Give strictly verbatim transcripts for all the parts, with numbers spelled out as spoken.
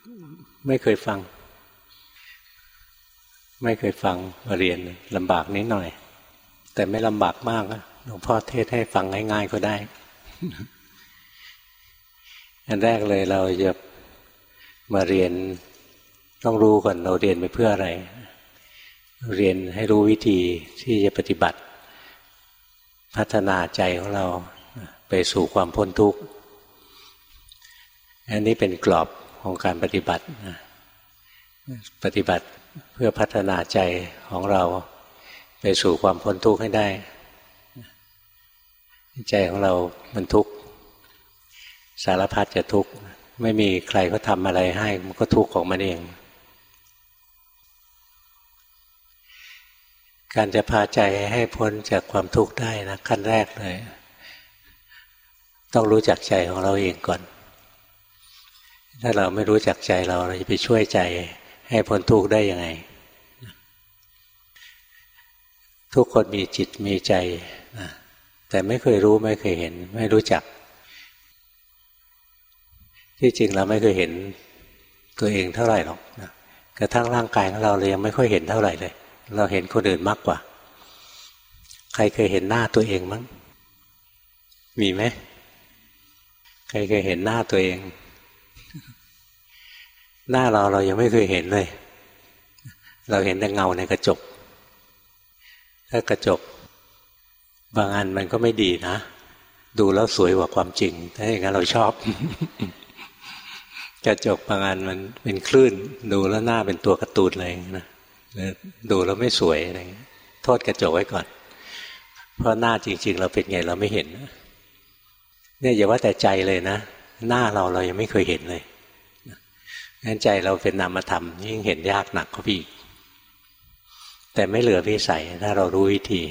ไม่เคยฟังไม่เคยฟังมาเรียนลำบากนิดหน่อยแต่ไม่ลำบากมากนะหลวงพ่อเทศให้ฟังง่ายๆก็ได้ อันแรกเลยเราจะมาเรียนต้องรู้ก่อนเราเรียนไปเพื่ออะไรเรียนให้รู้วิธีที่จะปฏิบัติพัฒนาใจของเราไปสู่ความพ้นทุกข์อันนี้เป็นกรอบของการปฏิบัติปฏิบัติเพื่อพัฒนาใจของเราไปสู่ความพ้นทุกข์ให้ได้ใจของเรามันทุกข์สารพัดจะทุกข์ไม่มีใครเขาทำอะไรให้มันก็ทุกข์ของมันเองการจะพาใจให้พ้นจากความทุกข์ได้นะขั้นแรกเลยต้องรู้จักใจของเราเองก่อนถ้าเราไม่รู้จักใจเราเราจะไปช่วยใจให้พ้นทุกข์ได้ยังไงทุกคนมีจิตมีใจนะแต่ไม่เคยรู้ไม่เคยเห็นไม่รู้จักที่จริงเราไม่เคยเห็นตัวเองเท่าไหร่หรอกนะกระทั่งร่างกายของเราเรายังไม่ค่อยเห็นเท่าไหร่เลยเราเห็นคนอื่นมากกว่าใครเคยเห็นหน้าตัวเองมั้งมีไหมใครเคยเห็นหน้าตัวเองหน้าเราเรายังไม่เคยเห็นเลยเราเห็นแต่เงาในกระจกถ้ากระจกบางอันมันก็ไม่ดีนะดูแล้วสวยกว่าความจริงถ้าอย่างนั้นเราชอบ กระจกบางอันมันเป็นคลื่นดูแล้วหน้าเป็นตัวการ์ตูนอะไรนะดูแล้วไม่สวยอะไรโทษกระจกไว้ก่อนเพราะหน้าจริงๆเราเป็นไงเราไม่เห็นเนี่ยอย่าว่าแต่ใจเลยนะหน้าเราเรายังไม่เคยเห็นเลยงั้นใจเราเป็นนามธรรมยิ่งเห็นยากหนักเข้าไปอีกแต่ไม่เหลือวิสัยถ้าเรารู้วิธี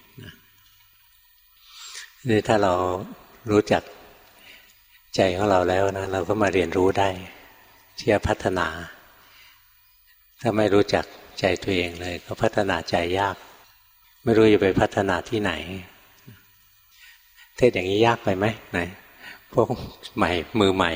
นี่ถ้าเรารู้จักใจของเราแล้วนะเราก็มาเรียนรู้ได้ที่จะพัฒนาถ้าไม่รู้จักใจตัวเองเลยก็พัฒนาใจยากไม่รู้จะไปพัฒนาที่ไหนเทศอย่างนี้ยากไปไหมไหนพวกใหม่มือใหม่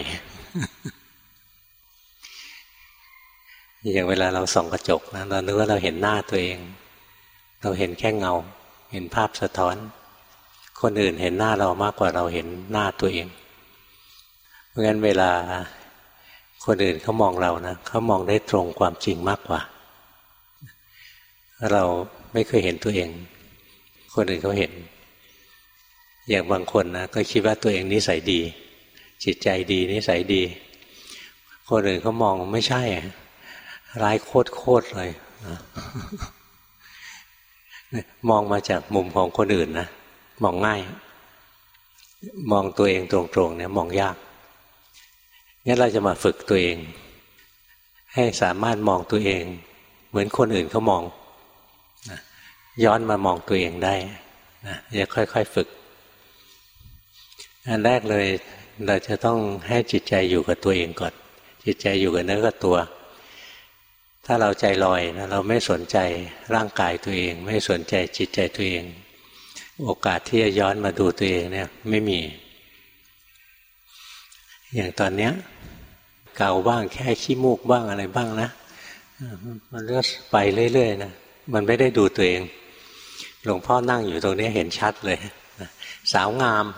อย่างเวลาเราส่องกระจกนะเรานึกว่าเราเห็นหน้าตัวเองเราเห็นแค่เงาเห็นภาพสะท้อนคนอื่นเห็นหน้าเรามากกว่าเราเห็นหน้าตัวเองเพราะงั้นเวลาคนอื่นเขามองเรานะเขามองได้ตรงความจริงมากกว่าเราไม่เคยเห็นตัวเองคนอื่นเขาเห็นอย่างบางคนนะก็คิดว่าตัวเองนิสัยดีจิตใจดีนิสัยดีคนอื่นเขามองไม่ใช่ร้ายโคตรๆเลยมองมาจากมุมของคนอื่นนะมองง่ายมองตัวเองตรงๆเนี่ยมองยากงั้นเราจะมาฝึกตัวเองให้สามารถมองตัวเองเหมือนคนอื่นเขามองนะย้อนมามองตัวเองได้นะจะค่อยๆฝึกอันแรกเลยเราจะต้องให้จิตใจอยู่กับตัวเองก่อนจิตใจอยู่กับเนื้อกับตัวถ้าเราใจลอยนะเราไม่สนใจร่างกายตัวเองไม่สนใจจิตใจตัวเองโอกาสที่จะย้อนมาดูตัวเองเนี่ยไม่มีอย่างตอนเนี้ยเกาบ้างแค่ขี้มูกบ้างอะไรบ้างนะมันก็ไปเรื่อยๆนะมันไม่ได้ดูตัวเองหลวงพ่อนั่งอยู่ตรงนี้เห็นชัดเลยสาวงาม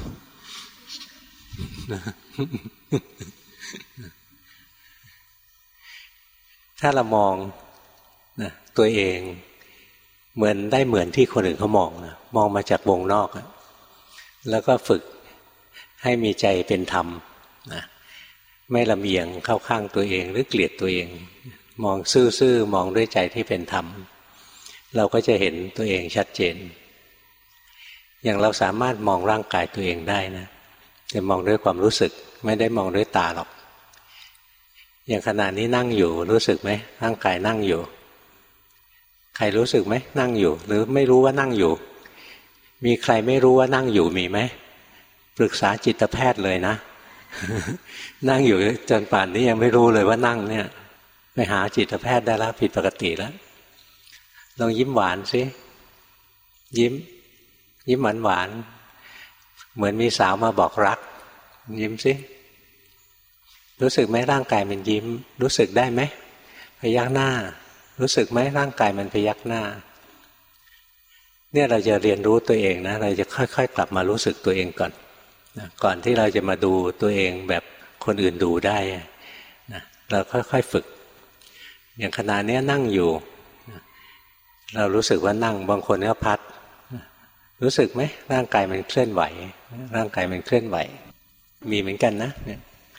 ถ้าเรามองนะตัวเองเหมือนได้เหมือนที่คนอื่นเขามองนะมองมาจากวงนอกนะแล้วก็ฝึกให้มีใจเป็นธรรมนะไม่ลำเอียงเข้าข้างตัวเองหรือเกลียดตัวเองมองซื่อๆมองด้วยใจที่เป็นธรรมเราก็จะเห็นตัวเองชัดเจนอย่างเราสามารถมองร่างกายตัวเองได้นะแต่มองด้วยความรู้สึกไม่ได้มองด้วยตาหรอกอย่างขณะนี้นั่งอยู่รู้สึกไหมร่างกายนั่งอยู่ใครรู้สึกไหมนั่งอยู่หรือไม่รู้ว่านั่งอยู่มีใครไม่รู้ว่านั่งอยู่มีไหมปรึกษาจิตแพทย์เลยนะ นั่งอยู่จนป่านนี้ยังไม่รู้เลยว่านั่งเนี่ยไปหาจิตแพทย์ได้แล้วผิดปกติแล้วลองยิ้มหวานสิยิ้มยิ้มหวานหวานเหมือนมีสาวมาบอกรักยิ้มสิรู้สึกไหมร่างกายมันยิ้มรู้สึกได้ไหมพยักหน้ารู้สึกไหมร่างกายมันพยักหน้าเนี่ยเราจะเรียนรู้ตัวเองนะเราจะค่อยๆกลับมารู้สึกตัวเองก่อนนะก่อนที่เราจะมาดูตัวเองแบบคนอื่นดูได้นะเราค่อยๆฝึกอย่างขณะนี้นั่งอยู่นะเรารู้สึกว่านั่งบางคนก็พัดรู้สึกไหมร่างกายมันเคลื่อนไหวร่างกายมันเคลื่อนไหวมีเหมือนกันนะเนี่ย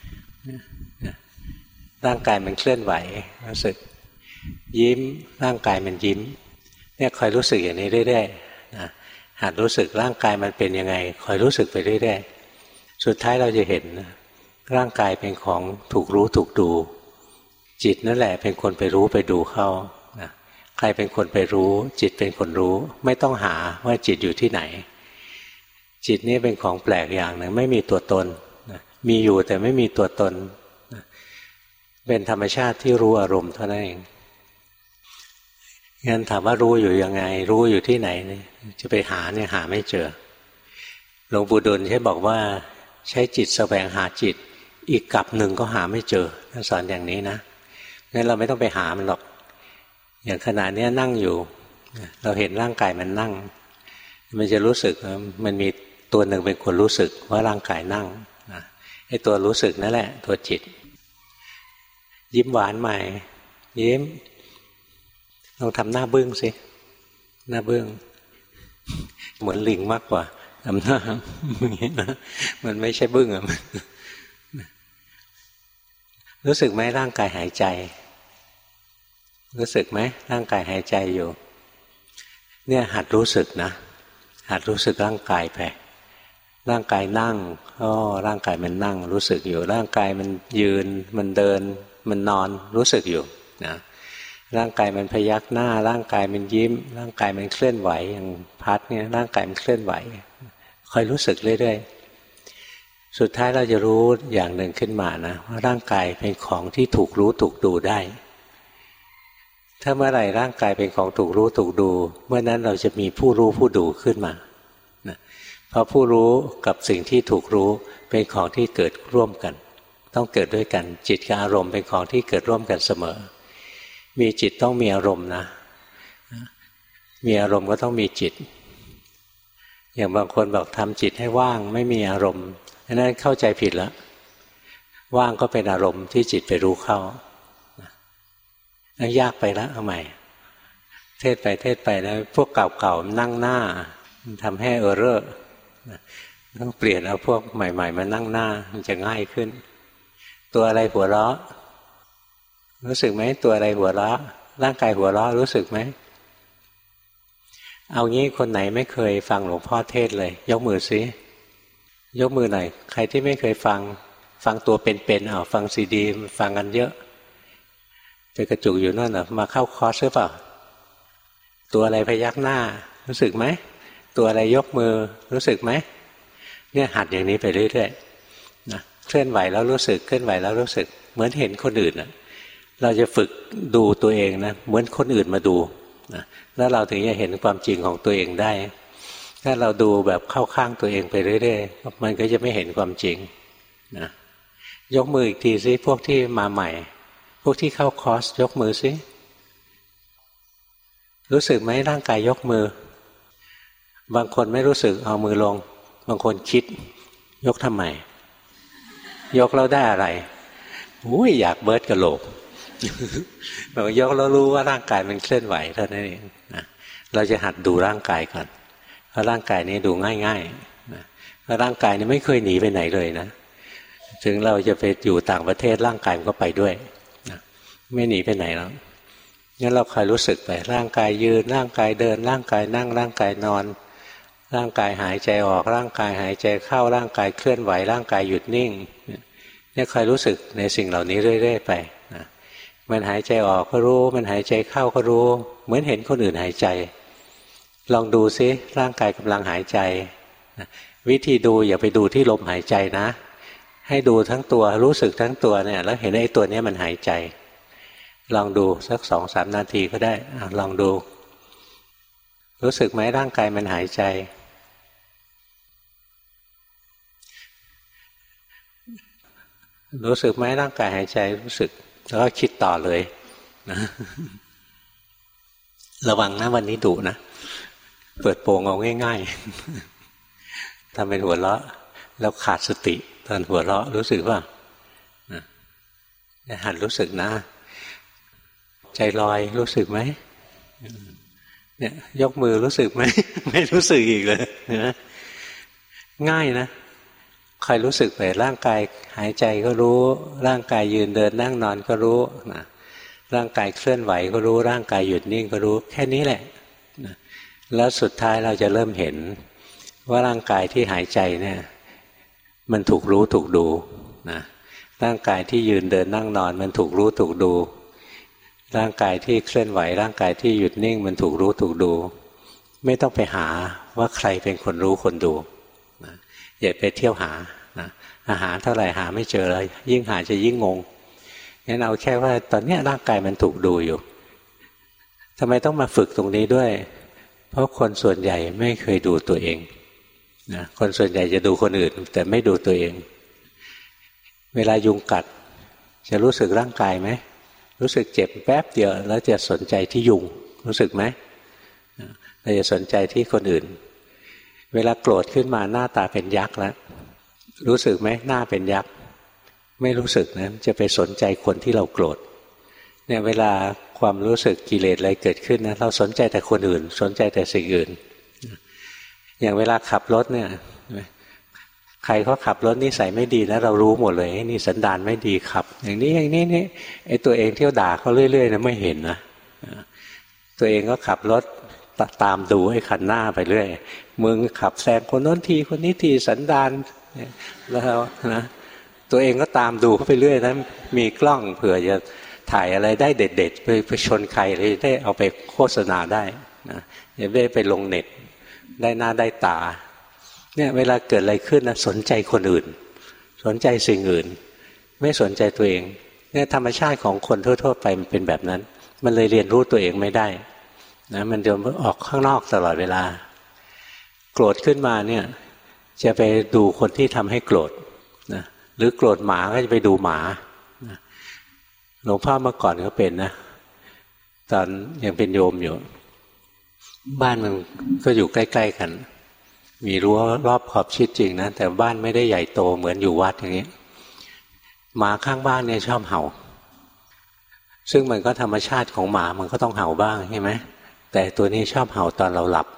ร่างกายมันเคลื่อนไหวรู้สึกยิ้มร่างกายมันยิ้มเนี่ยคอยรู้สึกอย่างนี้เรื่อยๆนะหัดรู้สึกร่างกายมันเป็นยังไงคอยรู้สึกไปเรื่อยๆสุดท้ายเราจะเห็นร่างกายเป็นของถูกรู้ถูกดูจิตนั่นแหละเป็นคนไปรู้ไปดูเข้านะใครเป็นคนไปรู้จิตเป็นคนรู้ไม่ต้องหาว่าจิตอยู่ที่ไหนจิตนี่เป็นของแปลกอย่างหนึ่งไม่มีตัวตนนะมีอยู่แต่ไม่มีตัวตนนะเป็นธรรมชาติที่รู้อารมณ์เท่านั้นเองงั้นถามว่ารู้อยู่ยังไงรู้อยู่ที่ไหนเนี่ยจะไปหาเนี่ยหาไม่เจอหลวงปู่ดูลใช้บอกว่าใช้จิตแสวงหาจิตอีกกลับหนึ่งก็หาไม่เจอท่านสอนอย่างนี้นะงั้นเราไม่ต้องไปหามันหรอกอย่างขณะนี้นั่งอยู่เราเห็นร่างกายมันนั่งมันจะรู้สึกมันมีตัวหนึ่งเป็นคนรู้สึกว่าร่างกายนั่งไอ้ตัวรู้สึกนั่นแหละตัวจิตยิ้มหวานใหม่ยิ้มลองทำหน้าบึ้งสิหน้าบึ้งเหมือนลิงมากกว่าทำหน้าอย่างนี้นะมันไม่ใช่บึ้งอะรู้สึกไหมร่างกายหายใจรู้สึกไหมร่างกายหายใจอยู่เนี่ยหัดรู้สึกนะหัดรู้สึกร่างกายไปร่างกายนั่งอ๋อร่างกายมันนั่งรู้สึกอยู่ร่างกายมันยืนมันเดินมันนอนรู้สึกอยู่นะร่างกายมันพยักหน้าร่างกายมันยิ้มร่างกายมันเคลื่อนไหวอย่างพัดเนี่ยร่างกายมันเคลื่อนไหวคอยรู้สึกเรื่อยๆสุดท้ายเราจะรู้อย่างหนึ่งขึ้นมานะว่าร่างกายเป็นของที่ถูกรู้ถูกดูได้ถ้าเมื่อไหร่ร่างกายเป็นของถูกรู้ถูกดูเมื่อนั้นเราจะมีผู้รู้ผู้ดูขึ้นมานะเพราะผู้รู้กับสิ่งที่ถูกรู้เป็นของที่เกิดร่วมกันต้องเกิดด้วยกันจิตกับอารมณ์เป็นของที่เกิดร่วมกันเสมอมีจิตต้องมีอารมณ์นะมีอารมณ์ก็ต้องมีจิตอย่างบางคนบอกทำจิตให้ว่างไม่มีอารมณ์อันนั้นเข้าใจผิดแล้วว่างก็เป็นอารมณ์ที่จิตไปรู้เข้านั่นยากไปแล้วเอาใหม่เทศไปเทศไปแล้วพวกเก่าๆนั่งหน้าทำให้เออเรอต้องเปลี่ยนเอาพวกใหม่ๆมานั่งหน้ามันจะง่ายขึ้นตัวอะไรหัวเราะรู้สึกไหมตัวอะไรหัวเราะร่างกายหัวเราะรู้สึกไหมเอางี้คนไหนไม่เคยฟังหลวงพ่อเทศเลยยกมือสิยกมือหน่อยใครที่ไม่เคยฟังฟังตัวเป็นๆเอาฟังซีดีฟังกันเยอะไปกระจุกอยู่นั่นน่ะมาเข้าคอร์สหรือเปล่าตัวอะไรพยักหน้ารู้สึกไหมตัวอะไรยกมือรู้สึกไหมเนี่ยหัดอย่างนี้ไปเรื่อยๆนะเคลื่อนไหวแล้วรู้สึกเคลื่อนไหวแล้วรู้สึกเหมือนเห็นคนอื่นน่ะเราจะฝึกดูตัวเองนะเหมือนคนอื่นมาดูนะแล้วเราถึงจะเห็นความจริงของตัวเองได้ถ้าเราดูแบบเข้าข้างตัวเองไปเรื่อยๆมันก็จะไม่เห็นความจริงนะยกมืออีกทีสิพวกที่มาใหม่พวกที่เข้าคอร์สยกมือสิรู้สึกไหมร่างกายยกมือบางคนไม่รู้สึกเอามือลงบางคนคิดยกทำไมยกแล้วได้อะไรอุ้ยอยากเบิร์ดกะโหลกเรายกแล้วรู้ว่าร่างกายมันเคลื่อนไหวเท่านั้นเองนะเราจะหัดดูร่างกายก่อนเพราะร่างกายนี้ดูง่ายๆนะเพราะร่างกายนี้ไม่เคยหนีไปไหนเลยนะถึงเราจะไปอยู่ต่างประเทศร่างกายมันก็ไปด้วยนะไม่หนีไปไหนแล้วงั้นเราคอยรู้สึกไปร่างกายยืนร่างกายเดินร่างกายนั่งร่างกายนอนร่างกายหายใจออกร่างกายหายใจเข้าร่างกายเคลื่อนไหวร่างกายหยุดนิ่งเนี่ยคอยรู้สึกในสิ่งเหล่านี้เรื่อยๆไปนะมันหายใจออกก็รู้มันหายใจเข้าก็รู้เหมือนเห็นคนอื่นหายใจลองดูซิร่างกายกำลังหายใจนะวิธีดูอย่าไปดูที่ลมหายใจนะให้ดูทั้งตัวรู้สึกทั้งตัวเนี่ยแล้วเห็นไอ้ตัวนี้มันหายใจลองดูสักสองสามนาทีก็ได้ลองดูรู้สึกไหมร่างกายมันหายใจรู้สึกไหมร่างกายหายใจรู้สึกแล้วก็คิดต่อเลยนะระวังนะวันนี้ดุนะเปิดโปงเอาง่ายๆทำเป็นหัวเราะแล้วขาดสติตอนหัวเราะรู้สึกว่าหัดรู้สึกนะใจลอยรู้สึกไหมเนี่ยยกมือรู้สึกไหม ไม่รู้สึกอีกเลยนะง่ายนะใครรู้สึกไปร่างกายหายใจก็รู้ร่างกายยืนเดินนั่งนอนก็รู้นะร่างกายเคลื่อนไหวก็รู้ร่างกายหยุดนิ่งก็รู้แค่นี้แหละนะแล้วสุดท้ายเราจะเริ่มเห็นว่าร่างกายที่หายใจเนี่ยมันถูกรู้ถูกดูนะร่างกายที่ยืนเดินนั่งนอนมันถูกรู้ถูกดูร่างกายที่เคลื่อนไหวร่างกายที่หยุดนิ่งมันถูกรู้ถูกดูไม่ต้องไปหาว่าใครเป็นคนรู้คนดูนะอย่าไปเที่ยวหานะอาหารเท่าไหร่หาไม่เจอเลยยิ่งหาจะยิ่งงงงั้นเอาแค่ว่าตอนนี้ร่างกายมันถูกดูอยู่ทำไมต้องมาฝึกตรงนี้ด้วยเพราะคนส่วนใหญ่ไม่เคยดูตัวเองนะคนส่วนใหญ่จะดูคนอื่นแต่ไม่ดูตัวเองเวลายุงกัดจะรู้สึกร่างกายไหมรู้สึกเจ็บแป๊บเดียวแล้วจะสนใจที่ยุงรู้สึกไหมเราจะสนใจที่คนอื่นเวลาโกรธขึ้นมาหน้าตาเป็นยักษ์แล้วรู้สึกไหมหน้าเป็นยักษ์ไม่รู้สึกนะจะไปสนใจคนที่เราโกรธเนี่ยเวลาความรู้สึกกิเลสอะไรเกิดขึ้นนะเราสนใจแต่คนอื่นสนใจแต่สิ่งอื่นอย่างเวลาขับรถเนี่ยใครเขาขับรถนิสัยไม่ดีนะเรารู้หมดเลยนี่สันดานไม่ดีขับอย่างนี้อย่างนี้นี่ไอ้ตัวเองเที่ยวด่าเขาเรื่อยๆนะไม่เห็นนะตัวเองก็ขับรถตามดูไอ้คันหน้าไปเรื่อยมึงขับแซงคนโน้นทีคนนี้ทีสันดานแล้วนะตัวเองก็ตามดูเขาไปเรื่อยนะมีกล้องเผื่อจะถ่ายอะไรได้เด็ดๆไปไปชนใครเลยได้เอาไปโฆษณาได้นะอย่าได้ไปลงเน็ตได้หน้าได้ตาเนี่ยเวลาเกิดอะไรขึ้นนะสนใจคนอื่นสนใจสิ่งอื่นไม่สนใจตัวเองเนี่ยธรรมชาติของคนทั่วๆไปมันเป็นแบบนั้นมันเลยเรียนรู้ตัวเองไม่ได้นะมันจะออกข้างนอกตลอดเวลาโกรธขึ้นมาเนี่ยจะไปดูคนที่ทำให้โกรธนะหรือโกรธหมาก็จะไปดูหมานะหลวงพ่อเมื่อก่อนก็เป็นนะตอนยังเป็นโยมอยู่บ้านมันก็อยู่ใกล้ๆกันมีรั้วรอบขอบชิดจริงนะแต่บ้านไม่ได้ใหญ่โตเหมือนอยู่วัดอย่างนี้หมาข้างบ้านเนี่ยชอบเห่าซึ่งมันก็ธรรมชาติของหมามันก็ต้องเห่าบ้างใช่ไหมแต่ตัวนี้ชอบเห่าตอนเราหลับ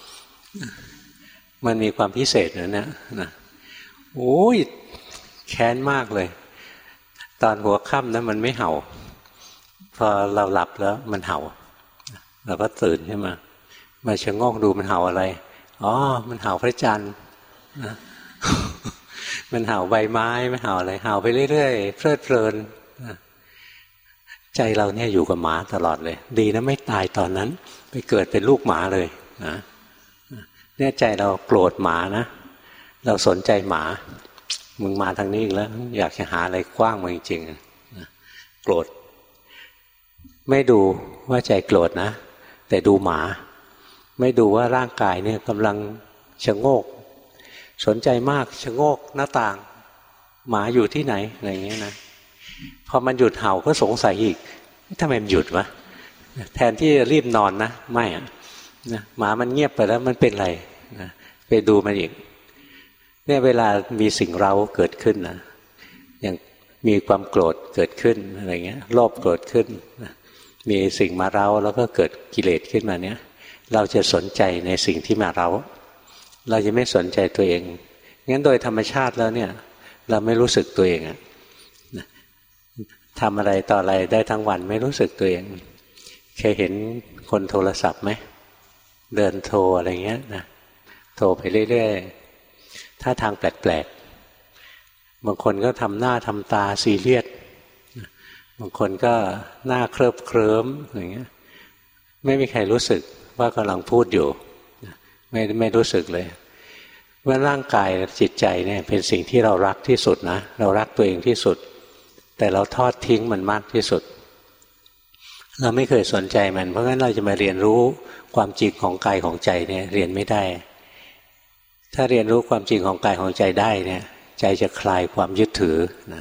มันมีความพิเศษนะเนี่ยนะโอ้ยแค้นมากเลยตอนหัวค่ำนั้นมันไม่เห่าพอเราหลับแล้วมันเห่าเราก็ตื่นขึ้นมามาชะโงกดูมันเห่าอะไรอ๋อมันเห่าพระจันทร์นะมันเห่าใบไม้มันเห่าอะไรเห่าไปเรื่อยๆเพลิดเพลินใจเราเนี่ยอยู่กับหมาตลอดเลยดีนะไม่ตายตอนนั้นไปเกิดเป็นลูกหมาเลยนะเนี่ยใจเราโกรธหมานะเราสนใจหมามึงมาทางนี้อีกแล้วอยากจะหาอะไรกว้างมาจริงๆโกรธไม่ดูว่าใจโกรธนะแต่ดูหมาไม่ดูว่าร่างกายเนี่ยกำลังชะโงกสนใจมากชะโงกหน้าต่างหมาอยู่ที่ไหนอะไรอย่างเงี้ยนะพอมันหยุดเห่าก็สงสัยอีกทำไมมันหยุดวะแทนที่จะรีบนอนนะไม่อะนะหมามันเงียบไปแล้วมันเป็นไรนะไปดูมันอีกเนี่ยเวลามีสิ่งเร้าเกิดขึ้นนะอย่างมีความโกรธเกิดขึ้นอะไรเงี้ยโลภโกรธขึ้นนะมีสิ่งมาเร้าแล้วก็เกิดกิเลสขึ้นมาเนี้ยเราจะสนใจในสิ่งที่มาเร้าเราจะไม่สนใจตัวเองงั้นโดยธรรมชาติแล้วเนี่ยเราไม่รู้สึกตัวเองอะทำอะไรต่ออะไรได้ทั้งวันไม่รู้สึกตัวเองเคยเห็นคนโทรศัพท์ไหมเดินโทรอะไรเงี้ยนะโทรไปเรื่อยๆถ้าทางแปลกๆบางคนก็ทำหน้าทำตาซีเรียสบางคนก็หน้าเคลิบเคลิ้มอย่างเงี้ยไม่มีใครรู้สึกว่ากำลังพูดอยู่ไม่ไม่รู้สึกเลยว่าร่างกายจิตใจเนี่ยเป็นสิ่งที่เรารักที่สุดนะเรารักตัวเองที่สุดแต่เราทอดทิ้งมันมากที่สุดเราไม่เคยสนใจมันเพราะงั้นเราจะมาเรียนรู้ความจริงของกายของใจเนี่ยเรียนไม่ได้ถ้าเรียนรู้ความจริงของกายของใจได้เนี่ยใจจะคลายความยึดถือนะ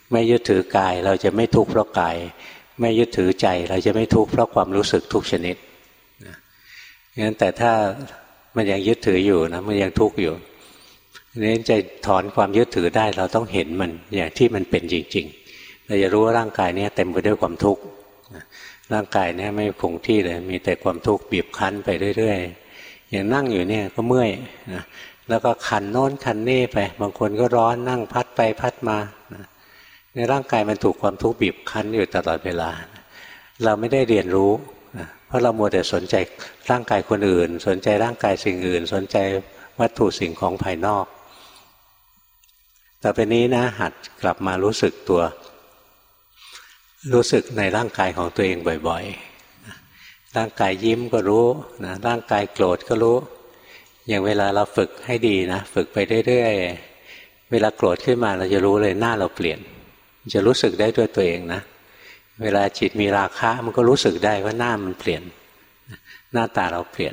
ไม่ยึดถือกายเราจะไม่ทุกข์เพราะกายไม่ยึดถือใจเราจะไม่ทุกข์เพราะความรู้สึกทุกชนิดนะงั้นแต่ถ้ามันยังยึดถืออยู่นะมันยังทุกข์อยู่นี้จะถอนความยึดถือได้เราต้องเห็นมันอย่างที่มันเป็นจริงๆเราจะรู้ว่าร่างกายนี้เต็มไปด้วยความทุกข์ร่างกายนี้ไม่คงที่เลยมีแต่ความทุกข์บีบคั้นไปเรื่อยๆอย่างนั่งอยู่เนี่ยก็เมื่อยนะแล้วก็คันโน้นคันนี่ไปบางคนก็ร้อนนั่งพัดไปพัดมานะในร่างกายมันถูกความทุกข์บีบคั้นอยู่ตลอดเวลาเราไม่ได้เรียนรู้นะเพราะเรามัวแต่สนใจร่างกายคนอื่นสนใจร่างกายสิ่งอื่นสนใจวัตถุสิ่งของภายนอกต่อไปนี้นะหัดกลับมารู้สึกตัวรู้สึกในร่างกายของตัวเองบ่อยๆร่างกายยิ้มก็รู้นะร่างกายโกรธก็รู้อย่างเวลาเราฝึกให้ดีนะฝึกไปเรื่อยๆเวลาโกรธขึ้นมาเราจะรู้เลยหน้าเราเปลี่ยนจะรู้สึกได้ด้วยตัวเองนะเวลาจิตมีราคะมันก็รู้สึกได้ว่าหน้ามันเปลี่ยนหน้าตาเราเปลี่ยน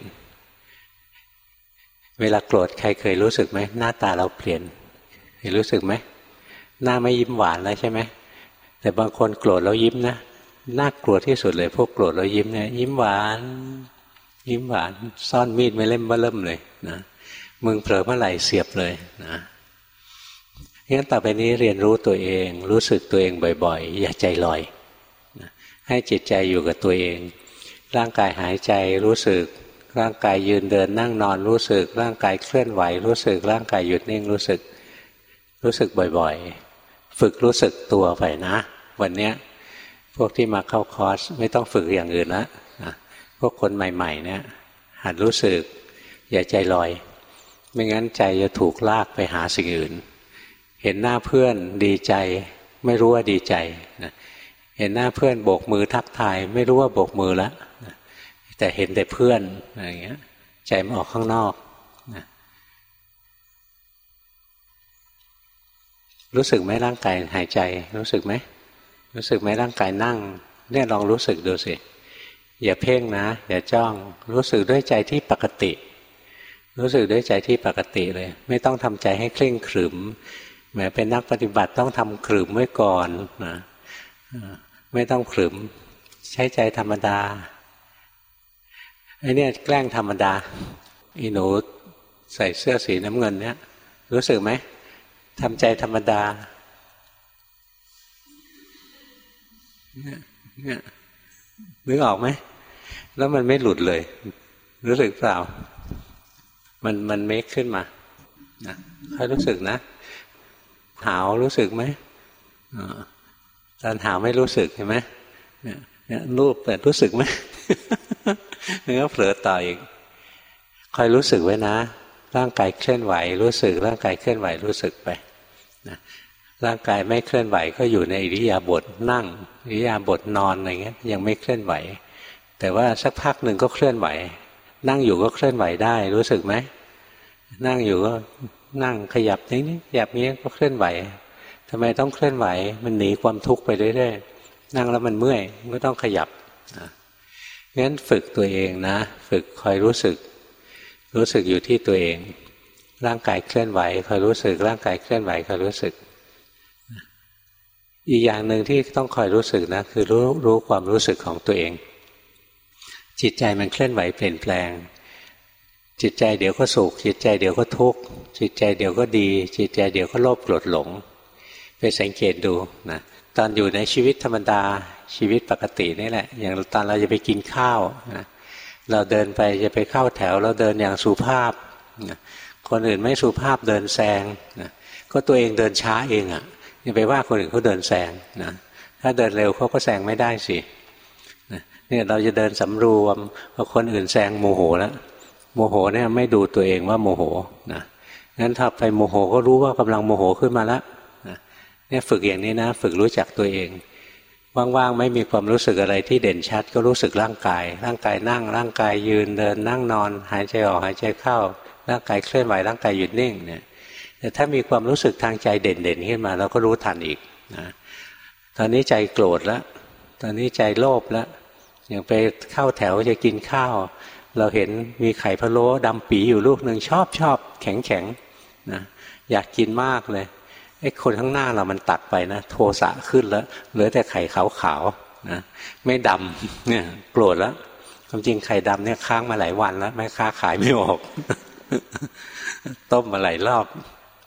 เวลาโกรธใครเคยรู้สึกไหมหน้าตาเราเปลี่ยนเคยรู้สึกไหมหน้าไม่ยิ้มหวานแล้วใช่ไหมแต่บางคนโกรธแล้วยิ้มนะน่ากลัวที่สุดเลยพวกโกรธแล้วยิ้มเนี่ยยิ้มหวานยิ้มหวานซ่อนมีดไม่เล่มเบ้อเริ่มเลยนะมึงเผลอเมื่อไหร่เสียบเลยนะงั้นต่อไปนี้เรียนรู้ตัวเองรู้สึกตัวเองบ่อยๆอย่าใจลอยนะให้จิตใจอยู่กับตัวเองร่างกายหายใจรู้สึกร่างกายยืนเดินนั่งนอนรู้สึกร่างกายเคลื่อนไหวรู้สึกร่างกายหยุดนิ่งรู้สึกรู้สึกบ่อยๆฝึกรู้สึกตัวไปนะวันนี้พวกที่มาเข้าคอร์สไม่ต้องฝึกอย่างอื่นละนะพวกคนใหม่ๆเนี่ยหัดรู้สึกอย่าใจลอยไม่งั้นใจจะถูกลากไปหาสิ่งอื่นเห็นหน้าเพื่อนดีใจไม่รู้ว่าดีใจนะเห็นหน้าเพื่อนโบกมือทักทายไม่รู้ว่าโบกมือแล้วนะแต่เห็นแต่เพื่อนอะไรอย่างเงี้ยใจมันออกข้างนอกนะรู้สึกไหมร่างกายหายใจรู้สึกไหมรู้สึกไหมร่างกายนั่งเนี่ยลองรู้สึกดูสิอย่าเพ่งนะอย่าจ้องรู้สึกด้วยใจที่ปกติรู้สึกด้วยใจที่ปกติเลยไม่ต้องทำใจให้เคร่งขรึมแม้เป็นนักปฏิบัติต้องทำขรึมไว้ก่อนนะไม่ต้องขรึมใช้ใจธรรมดาไอ้เนี่ยแกล้งธรรมดาอีหนูใส่เสื้อสีน้ำเงินเนี่ยรู้สึกไหมทำใจธรรมดาเนี่ยเนี่ยนึกออกไหมแล้วมันไม่หลุดเลยรู้สึกเปล่ามันมันเมคขึ้นมานะใครรู้สึกนะหาวรู้สึกไหมตอนหาวไม่รู้สึกเห็นไหมเนี่ยเนี่ยรูปแต่รู้สึกไหมเนื้อเผลอต่ออีกคอยรู้สึกไว้นะร่างกายเคลื่อนไหวรู้สึกร่างกายเคลื่อนไหวรู้สึกไปนะร่างกายไม่เคลื่อนไหวก็อยู่ในอิริยาบถนั่งอิริยาบถนอนอะไรเงี้ยยังไม่เคลื่อนไหวแต่ว่าสักพักหนึ่งก็เคลื่อนไหวนั่งอยู่ก็เคลื่อนไหวได้รู้สึกไหมนั่งอยู่ก็นั่งขยับนี้นี่ขยับนี้ก็เคลื่อนไหวทำไมต้องเคลื่อนไหวมันหนีความทุกข์ไปเรื่อยๆนั่งแล้วมันเมื่อยก็ต้องขยับนะงั้นฝึกตัวเองนะฝึกคอยรู้สึกรู้สึกอยู่ที่ตัวเองร่างกายเคลื่อนไหวคอยรู้สึกร่างกายเคลื่อนไหวคอยรู้สึกอีกอย่างหนึ่งที่ต้องคอยรู้สึกนะคือรู้รู้ความรู้สึกของตัวเองจิตใจมันเคลื่อนไหวเปลี่ยนแปลงจิตใจเดี๋ยวก็สุขจิตใจเดี๋ยวก็ทุกข์จิตใจเดี๋ยวก็ดีจิตใจเดี๋ยวก็โลภโกรธหลงไปสังเกตดูนะตอนอยู่ในชีวิตธรรมดาชีวิตปกตินี่แหละอย่างตอนเราจะไปกินข้าวนะเราเดินไปจะไปเข้าแถวเราเดินอย่างสุภาพนะคนอื่นไม่สุภาพเดินแซงนะก็ตัวเองเดินช้าเองอ่ะอย่าไปว่าคนอื่นเขาเดินแซงนะถ้าเดินเร็วเขาก็แซงไม่ได้สินะเนี่ยเราจะเดินสำรวมพอคนอื่นแซงโมโหแล้วโมโหเนี่ยไม่ดูตัวเองว่าโมโหนะงั้นถ้าไปโมโหก็รู้ว่ากำลังโมโหขึ้นมาแล้วนะเนี่ยฝึกอย่างนี้นะฝึกรู้จักตัวเองว่างๆไม่มีความรู้สึกอะไรที่เด่นชัดก็รู้สึกร่างกายร่างกายนั่งร่างกายยืนเดินนั่งนอนหายใจออกหายใจเข้าร่างกายเคลื่อนไหวร่างกายหยุดนิ่งเนี่ยแต่ถ้ามีความรู้สึกทางใจเด่นๆขึ้นมาเราก็รู้ทันอีกนะตอนนี้ใจโกรธแล้วตอนนี้ใจโลภแล้วอย่างไปเข้าแถวจะกินข้าวเราเห็นมีไข่พะโล้ดำปีอยู่ลูกหนึ่งชอบชอบแข็งแข็งนะอยากกินมากเลยอ้คนข้างหน้าเรามันตัดไปนะโทสะขึ้นแล้วเหลือแต่ไข่ขาวๆนะไม่ดำเนี่ยโกรธแล้วความจริงไข่ดำเนี่ยค้างมาหลายวันแล้วแม่ค้าขายไม่ออก ต้มมาหลายรอบ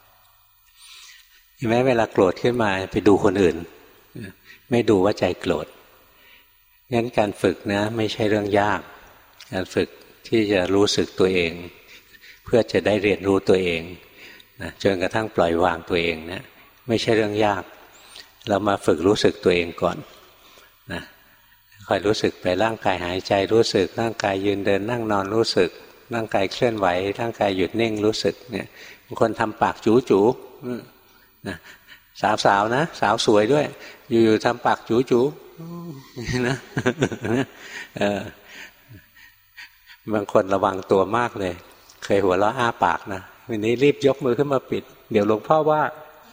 เห็นไหมเวลาโกรธขึ้นมาไปดูคนอื่นไม่ดูว่าใจโกรธงั้นการฝึกนะไม่ใช่เรื่องยากการฝึกที่จะรู้สึกตัวเองเพื่อจะได้เรียนรู้ตัวเองนะจนกระทั่งปล่อยวางตัวเองนะไม่ใช่เรื่องยากเรามาฝึกรู้สึกตัวเองก่อนนะคอยรู้สึกไปร่างกายหายใจรู้สึกร่างกายยืนเดินนั่งนอนรู้สึกร่างกายเคลื่อนไหวร่างกายหยุดนิ่งรู้สึกเนี่ยบางคนทำปากจู๋จู๋นะสาวๆนะสาวสวยด้วยอยู่ๆทำปากจู๋จู๋นะเออบางคนระวังตัวมากเลยเคยหัวเราะอ้าปากนะวันนี้รีบยกมือขึ้นมาปิดเดี๋ยวหลวงพ่อว่า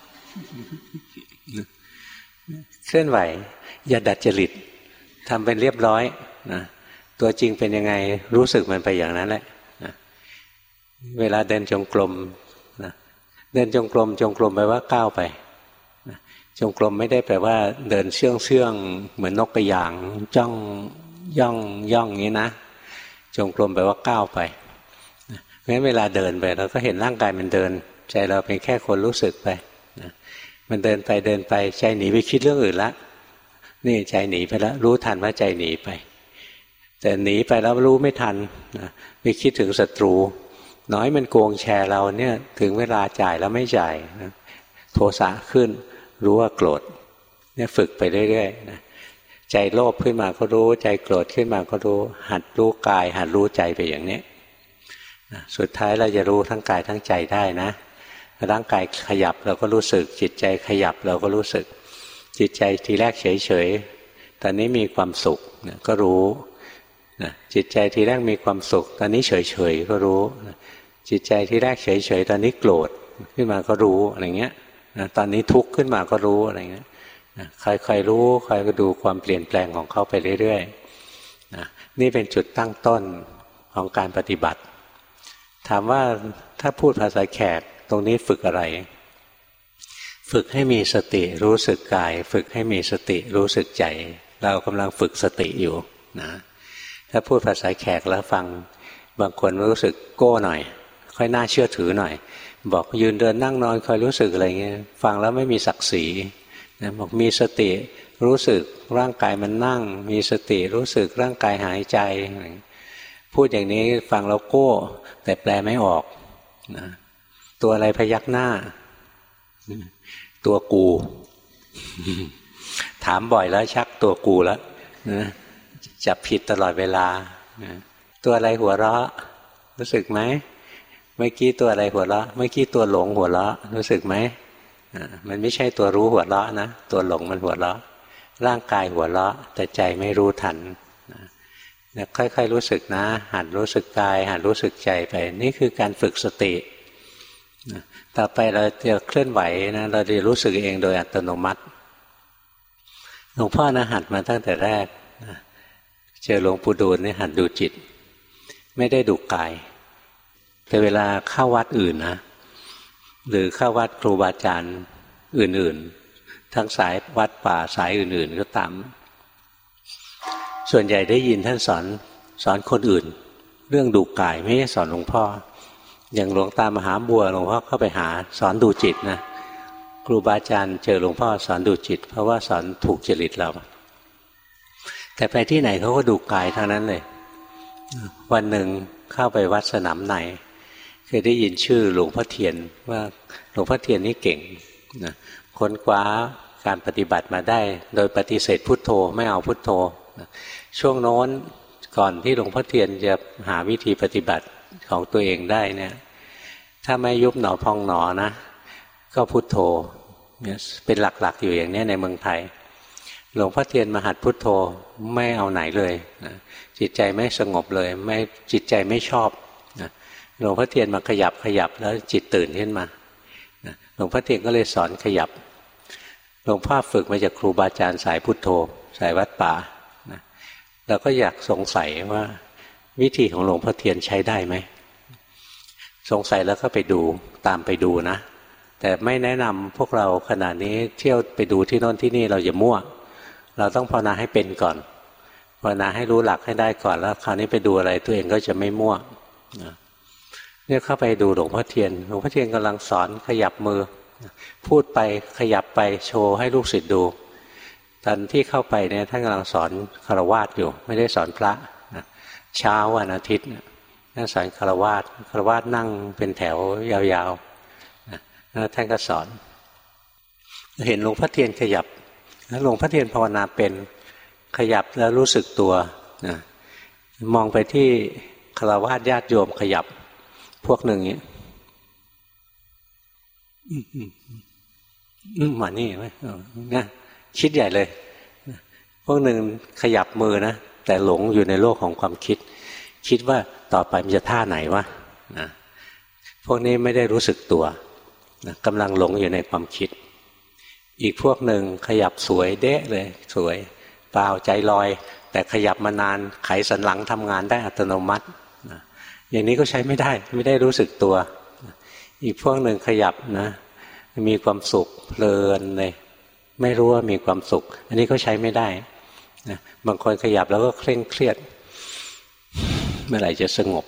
เคลื่อนไหวอย่าดัดจริตทำเป็นเรียบร้อยนะตัวจริงเป็นยังไงรู้สึกมันไปอย่างนั้นแหละนะเวลาเดินจงกรมนะเดินจงกรมจงกรมแปลว่าก้าวไปนะจงกรมไม่ได้แปลว่าเดินเชื่องเชื่องเหมือนนกกระยางจ้องย่องย่องอย่างนี้นะจงกรมแปลว่าก้าวไปเพราะฉะนั้นเวลาเดินไปเราก็เห็นร่างกายมันเดินใจเราเป็นแค่คนรู้สึกไปนะมันเดินไปเดินไปใจหนีไปคิดเรื่องอื่นละนี่ใจหนีไปแล้วรู้ทันว่าใจหนีไปแต่หนีไปแล้วรู้ไม่ทันนะไปคิดถึงศัตรูน้อยมันโกงแชร์เราเนี่ยถึงเวลาจ่ายแล้วไม่จ่ายนะโทสะขึ้นรู้ว่าโกรธเนี่ยฝึกไปเรื่อยๆนะใจโลภขึ้นมาก็รู้ใจโกรธขึ้นมาก็รู้หัดรู้กายหัดรู้ใจไปอย่างนี้นะสุดท้ายเราจะรู้ทั้งกายทั้งใจได้นะร่างกายขยับเราก็รู้สึกจิตใจขยับเราก็รู้สึกจิตใจทีแรกเฉยๆตอนนี้มีความสุขนะก็รู้นะจิตใจทีแรกมีความสุขตอนนี้เฉยๆก็รู้นะจิตใจทีแรกเฉยๆตอนนี้โกรธขึ้นมาก็รู้อะไรเงี้ยนะตอนนี้ทุกข์ขึ้นมาก็รู้อะไรเงี้ยนะใครๆรู้ใครก็ดูความเปลี่ยนแปลงของเขาไปเรื่อยๆนะนี่เป็นจุดตั้งต้นของการปฏิบัติถามว่าถ้าพูดภาษาแขกตรงนี้ฝึกอะไรฝึกให้มีสติรู้สึกกายฝึกให้มีสติรู้สึกใจเรากำลังฝึกสติอยู่นะถ้าพูดภาษาแขกแล้วฟังบางคนรู้สึกโก้หน่อยค่อยน่าเชื่อถือหน่อยบอกยืนเดินนั่งนอนคอยรู้สึกอะไรเงี้ยฟังแล้วไม่มีศักดิ์ศรีนะบอกมีสติรู้สึกร่างกายมันนั่งมีสติรู้สึกร่างกายหายใจพูดอย่างนี้ฟังแล้วโก้แต่แปลไม่ออกนะตัวอะไรพยักหน้าตัวกูถามบ่อยแล้วชักตัวกูแล้วนะจับผิดตลอดเวลานะตัวอะไรหัวเราะรู้สึกไหมเมื่อกี้ตัวอะไรหัวเราะเมื่อกี้ตัวหลงหัวเราะรู้สึกไหมมันไม่ใช่ตัวรู้หัวเราะนะตัวหลงมันหัวเราะร่างกายหัวเราะแต่ใจไม่รู้ทันนะค่อยๆรู้สึกนะหัดรู้สึกกายหัดรู้สึกใจไปนี่คือการฝึกสตินะต่อไปเราจะเคลื่อนไหวนะเราจะรู้สึกเองโดยอัตโนมัติหลวงพ่อนะหัดมาตั้งแต่แรกนะเจอหลวงปู่ดูลเนี่ยหัดดูจิตไม่ได้ดูกายแต่เวลาเข้าวัดอื่นนะหรือเข้าวัดครูบาอาจารย์อื่นๆทั้งสายวัดป่าสายอื่นๆก็ตามส่วนใหญ่ได้ยินท่านสอนสอนคนอื่นเรื่องดูกายไม่ใช่สอนหลวงพ่ออย่างหลวงตามหาบัวหลวงพ่อเข้าไปหาสอนดูจิตนะครูบาอาจารย์เจอหลวงพ่อสอนดูจิตเพราะว่าสอนถูกจริตเราแต่ไปที่ไหนเขาก็ดูกายเท่านั้นเลยวันหนึ่งเข้าไปวัดสนามในเคยได้ยินชื่อหลวงพ่อเทียนว่าหลวงพ่อเทียนนี่เก่งนะค้นคว้าการปฏิบัติมาได้โดยปฏิเสธพุทโธไม่เอาพุทโธนะช่วงโน้นก่อนที่หลวงพ่อเทียนจะหาวิธีปฏิบัติของตัวเองได้เนี่ยถ้าไม่ยุบหนอพองหนอนะก็พุทโธเป็นหลักๆอยู่อย่างนี้ในเมืองไทยหลวงพ่อเทียนมาหัดพุทโธไม่เอาไหนเลยนะจิตใจไม่สงบเลยไม่จิตใจไม่ชอบนะหลวงพ่อเทียนมาขยับขยับแล้วจิตตื่นขึ้นมานะหลวงพ่อเทียนก็เลยสอนขยับหลวงพ่อฝึกมาจากครูบาอาจารย์สายพุทโธสายวัดป่านะเราก็อยากสงสัยว่าวิธีของหลวงพ่อเทียนใช้ได้ไหมสงสัยแล้วก็ไปดูตามไปดูนะแต่ไม่แนะนำพวกเราขณะนี้เที่ยวไปดูที่โน่นที่นี่เราอย่ามั่วเราต้องภาวนาให้เป็นก่อนภาวนาให้รู้หลักให้ได้ก่อนแล้วคราวนี้ไปดูอะไรตัวเองก็จะไม่มั่วเนี่ยเข้าไปดูหลวงพ่อเทียนหลวงพ่อเทียนกำลังสอนขยับมือพูดไปขยับไปโชว์ให้ลูกศิษย์ดูตอนที่เข้าไปเนี่ยท่านกำลังสอนฆราวาสอยู่ไม่ได้สอนพระเช้าวันอาทิตย์ท่านสอนฆราวาสฆราวาสนั่งเป็นแถวยาวๆแล้วท่านก็สอนเห็นหลวงพ่อเทียนขยับแล้วหลวงพ่อเทียนภาวนาเป็นขยับแล้วรู้สึกตัวนะมองไปที่ฆราวาสญาติโยมขยับพวกหนึ่งนี้อืมมานี่ไหมนะคิดใหญ่เลยพวกหนึ่งขยับมือนะแต่หลงอยู่ในโลกของความคิดคิดว่าต่อไปมันจะท่าไหนวะนะพวกนี้ไม่ได้รู้สึกตัวนะกำลังหลงอยู่ในความคิดอีกพวกหนึ่งขยับสวยเด๊ะเลยสวยเปล่าใจลอยแต่ขยับมานานไขสันหลังทำงานได้อัตโนมัตินะอย่างนี้ก็ใช้ไม่ได้ไม่ได้รู้สึกตัวอีกพวกหนึ่งขยับนะมีความสุขเพลินเลยไม่รู้ว่ามีความสุขอันนี้ก็ใช้ไม่ได้นะบางคนขยับแล้วก็เคร่งเครียดเมื่อไหร่จะสงบ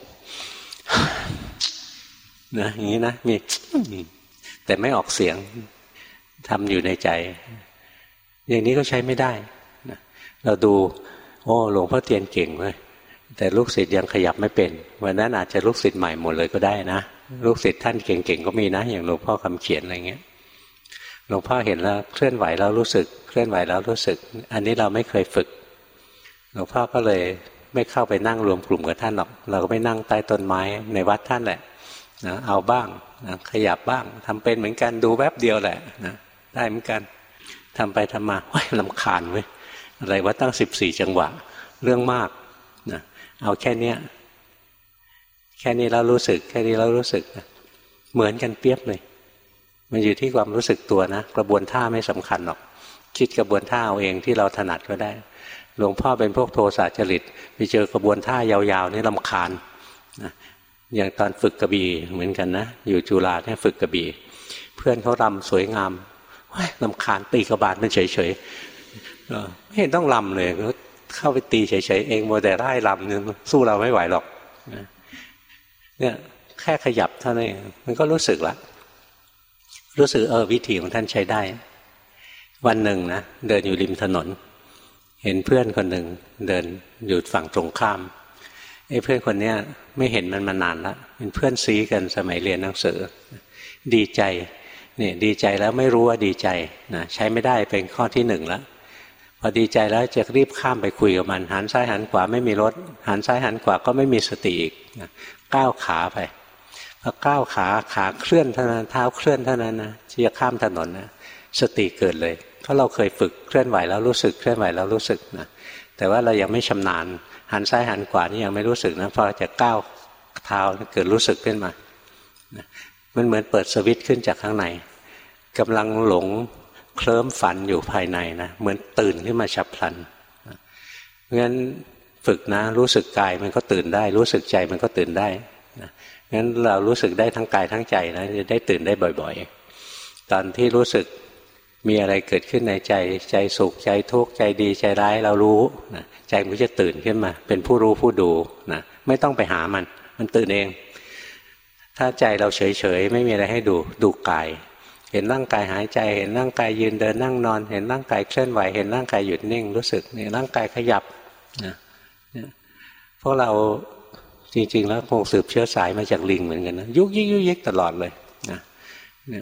นะอย่างนี้นะมีแต่ไม่ออกเสียงทำอยู่ในใจอย่างนี้ก็ใช้ไม่ได้นะเราดูโอ้หลวงพ่อเทียนเก่งเลยแต่ลูกศิษย์ยังขยับไม่เป็นวันนั้นอาจจะลูกศิษย์ใหม่หมดเลยก็ได้นะลูกศิษย์ท่านเก่งๆก็มีนะอย่างหลวงพ่อคำเขียนอะไรเงี้ยหลวงพ่อเห็นแล้วเคลื่อนไหวแล้วรู้สึกเคลื่อนไหวแล้วรู้สึกอันนี้เราไม่เคยฝึกหลวงพ่อก็เลยไม่เข้าไปนั่งรวมกลุ่มกับท่านหรอกเราก็ไปนั่งใต้ต้นไม้ในวัดท่านแหละนะเอาบ้างนะขยับบ้างทำเป็นเหมือนกันดูแวบเดียวแหละนะได้เหมือนกันทำไปทำมาว้ายรำคาญเว้ยอะไรว่าตั้งสิบสี่จังหวะเรื่องมากนะเอาแค่เนี้ยแค่นี้เรารู้สึกแค่นี้เรารู้สึกนะเหมือนกันเปียบเลยมันอยู่ที่ความรู้สึกตัวนะกระบวนท่าไม่สำคัญหรอกคิดกระบวนท่าเอาเองที่เราถนัดก็ได้หลวงพ่อเป็นพวกโทสะจริตไปเจอกระบวนท่ายาวๆนี่รำคาญนะอย่างตอนฝึกกระบี่เหมือนกันนะอยู่จุฬาเนี่ยฝึกกระบี่เพื่อนเขารำสวยงามรำคาญตีกระบาลมันเฉยๆไม่เห็นต้องรำเลยเข้าไปตีเฉยๆเองโมแต่ได้รำเนี่ยสู้เราไม่ไหวหรอกเนี่ยแค่ขยับเท่านั้นมันก็รู้สึกละรู้สึกเออวิธีของท่านใช้ได้วันหนึ่งนะเดินอยู่ริมถนนเห็นเพื่อนคนหนึ่งเดินอยู่ฝั่งตรงข้ามไอ้เพื่อนคนเนี้ยไม่เห็นมันมานานแล้วเป็นเพื่อนซีกันสมัยเรียนหนังสือดีใจเนี่ยดีใจแล้วไม่รู้ว่าดีใจนะใช้ไม่ได้เป็นข้อที่หนึ่งแล้วพอดีใจแล้วจะรีบข้ามไปคุยกับมันหันซ้ายหันขวาไม่มีรถหันซ้ายหันขวาก็ไม่มีสติอีกนะก้าวขาไปพอก้าวขาขาเคลื่อนเท่านั้นเท้าเคลื่อนเท่านั้นนะที่จะข้ามถนนนะสติเกิดเลยเพราะเราเคยฝึกเคลื่อนไหวแล้วรู้สึกเคลื่อนไหวแล้วรู้สึกนะแต่ว่าเรายังไม่ชำนาญหันซ้ายหันขวานี่ยังไม่รู้สึกนะพอจะก้าวเท้าเกิดรู้สึกขึ้นมามันเหมือนเปิดสวิตช์ขึ้นจากข้างในกำลังหลงเคลิ้มฝันอยู่ภายในนะเหมือนตื่นขึ้นมาฉับพลันเพราะฉะนั้นฝึกนะรู้สึกกายมันก็ตื่นได้รู้สึกใจมันก็ตื่นได้นะงั้นเรารู้สึกได้ทั้งกายทั้งใจนะจะได้ตื่นได้บ่อยๆตอนที่รู้สึกมีอะไรเกิดขึ้นในใจใจสุขใจทุกข์ใจดีใจร้ายเรารู้นะใจมันก็จะตื่นขึ้นมาเป็นผู้รู้ผู้ดูนะไม่ต้องไปหามันมันตื่นเองถ้าใจเราเฉยๆไม่มีอะไรให้ดูดูกายเห็นร่างกายหายใจเห็นร่างกายยืนเดินนั่งนอนเห็นร่างกายเคลื่อนไหวเห็นร่างกายหยุดนิ่งรู้สึกนี่ร่างกายขยับนะพวกเราจริงๆแล้วคงสืบเชื้อสายมาจากลิงเหมือนกันนะยุกยิกยุกยิกตลอดเลยนะเนี่ย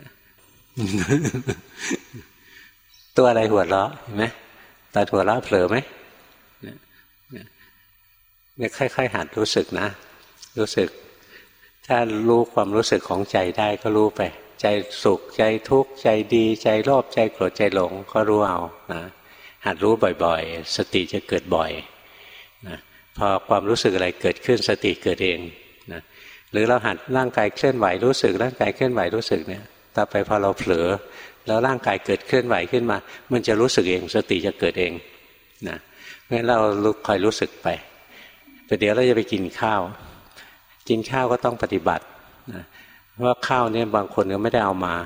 ตัวอะไรหัวเราะเห็นไหมตาหัวเราะเผลอไหมเนี่ยค่อยๆหัดรู้สึกนะรู้สึกถ้ารู้ความรู้สึกของใจได้ก็รู้ไปใจสุขใจทุกข์ใจดีใจโลภใจโกรธใจหลงก็รู้เอานะหัดรู้บ่อยๆสติจะเกิดบ่อยนะพอความรู้สึกอะไรเกิดขึ้นสติเกิดเองนะหรือเราหัดร่างกายเคลื่อนไหวรู้สึกร่างกายเคลื่อนไหวรู้สึกเนี่ยต่อไปพอเราเผลอแล้วร่างกายเกิดเคลื่อนไหวขึ้นมามันจะรู้สึกเองสติจะเกิดเองนะเพราะฉะนั้นเราคอยรู้สึกไปแต่เดี๋ยวเราจะไปกินข้าวกินข้าวก็ต้องปฏิบัตินะเพราะว่าข้าวเนี่ยบางคนก็ไม่ได้เอามา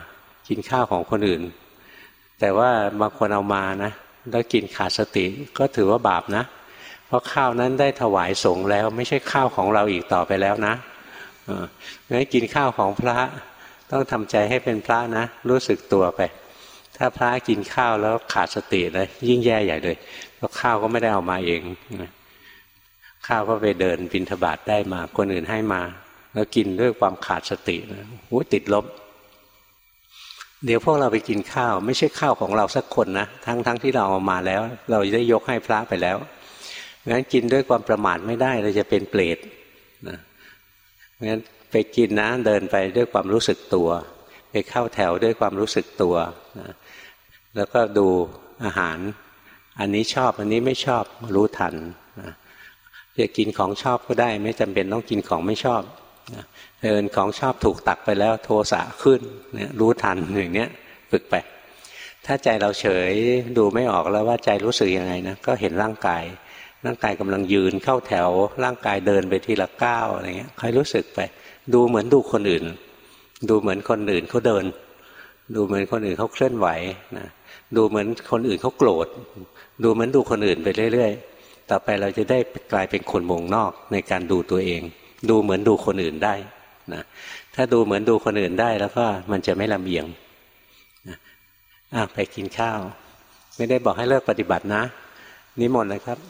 กินข้าวของคนอื่นแต่ว่าบางคนเอามานะแล้วกินขาดสติก็ถือว่าบาปนะเพราะข้าวนั้นได้ถวายสงฆ์แล้วไม่ใช่ข้าวของเราอีกต่อไปแล้วนะงั้นกินข้าวของพระต้องทำใจให้เป็นพระนะรู้สึกตัวไปถ้าพระกินข้าวแล้วขาดสติเลยยิ่งแย่ใหญ่เลยเพราะข้าวก็ไม่ได้เอามาเองข้าวก็ไปเดินบิณฑบาตได้มาคนอื่นให้มาแล้วกินด้วยความขาดสตินะโอ้ติดลบเดี๋ยวพวกเราไปกินข้าวไม่ใช่ข้าวของเราสักคนนะทั้งทั้งที่เราเอามาแล้วเราได้ยกให้พระไปแล้วงั้นกินด้วยความประมาทไม่ได้เราจะเป็นเปรตนะงั้นไปกินนะเดินไปด้วยความรู้สึกตัวไปเข้าแถวด้วยความรู้สึกตัวนะแล้วก็ดูอาหารอันนี้ชอบอันนี้ไม่ชอบรู้ทันนะจะกินของชอบก็ได้ไม่จำเป็นต้องกินของไม่ชอบนะเอิญของชอบถูกตักไปแล้วโทสะขึ้นเนี่ยรู้ทันอย่างเนี้ยฝึกไปถ้าใจเราเฉยดูไม่ออกแล้วว่าใจรู้สึกยังไงนะก็เห็นร่างกายร่างกายกำลังยืนเข้าแถวร่างกายเดินไปทีละก้าวอะไรเงี้ยใครรู้สึกไปดูเหมือนดูคนอื่นดูเหมือนคนอื่นเขาเดินดูเหมือนคนอื่นเขาเคลื่อนไหวนะดูเหมือนคนอื่นเขาโกรธดูเหมือนดูคนอื่นไปเรื่อยๆต่อไปเราจะได้กลายเป็นคนวงนอกในการดูตัวเองดูเหมือนดูคนอื่นได้นะถ้าดูเหมือนดูคนอื่นได้แล้วก็มันจะไม่ลำเอียงนะอ่ะไปกินข้าวไม่ได้บอกให้เลิกปฏิบัตินะนิมนต์เลยครับ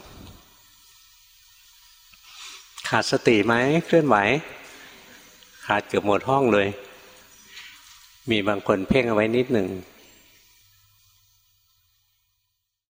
ขาดสติไหมเคลื่อนไหวขาดเกือบหมดห้องเลยมีบางคนเพ่งเอาไว้นิดหนึ่ง